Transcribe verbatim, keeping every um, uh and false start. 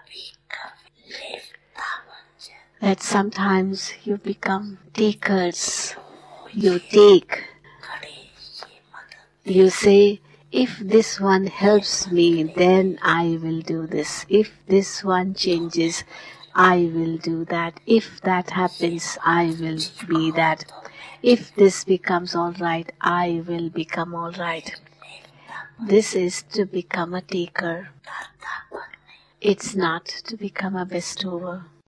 that sometimes you become takers. You take. You say, if this one helps me, then I will do this. If this one changes, I will do that. If that happens, I will be that. If this becomes all right, I will become all right. This is to become a taker. It's not to become a bestower.